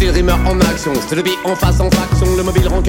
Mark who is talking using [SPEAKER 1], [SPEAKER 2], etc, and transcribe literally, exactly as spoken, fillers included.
[SPEAKER 1] mobile rimeur en action. C'est le beat en face en faction, le mobile rancœur.